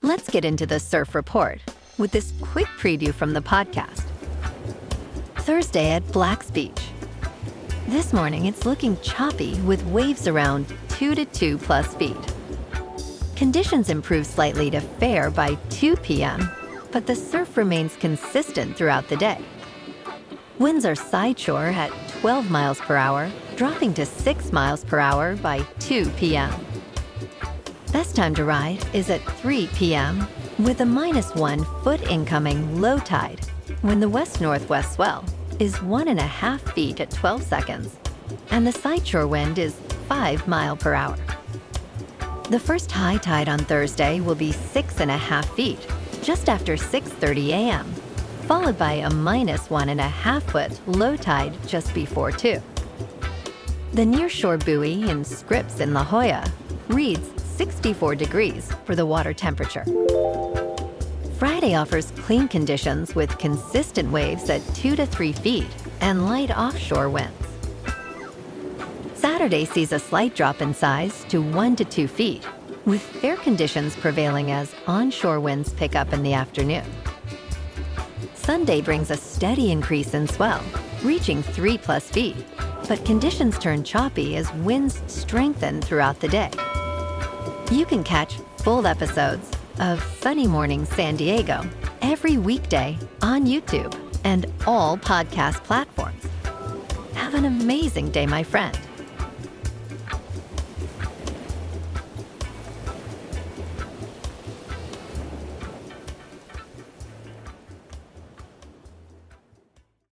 Let's get into the surf report with this quick preview from the podcast. Thursday at Black's Beach. This morning, it's looking choppy with waves around 2 to 2 plus feet. Conditions improve slightly to fair by 2 p.m., but the surf remains consistent throughout the day. Winds are sideshore at 12 miles per hour, dropping to 6 miles per hour by 2 p.m. Best time to ride is at 3 p.m. with a -1 foot incoming low tide when the west-northwest swell is 1.5 feet at 12 seconds and the sideshore wind is 5 miles per hour. The first high tide on Thursday will be 6.5 feet just after 6:30 a.m., followed by a -1.5 foot low tide just before 2. The nearshore buoy in Scripps in La Jolla reads 64 degrees for the water temperature. Friday offers clean conditions with consistent waves at 2 to 3 feet and light offshore winds. Saturday sees a slight drop in size to 1 to 2 feet, with fair conditions prevailing as onshore winds pick up in the afternoon. Sunday brings a steady increase in swell, reaching 3 plus feet, but conditions turn choppy as winds strengthen throughout the day. You can catch full episodes of Sunny Morning San Diego every weekday on YouTube and all podcast platforms. Have an amazing day, my friend.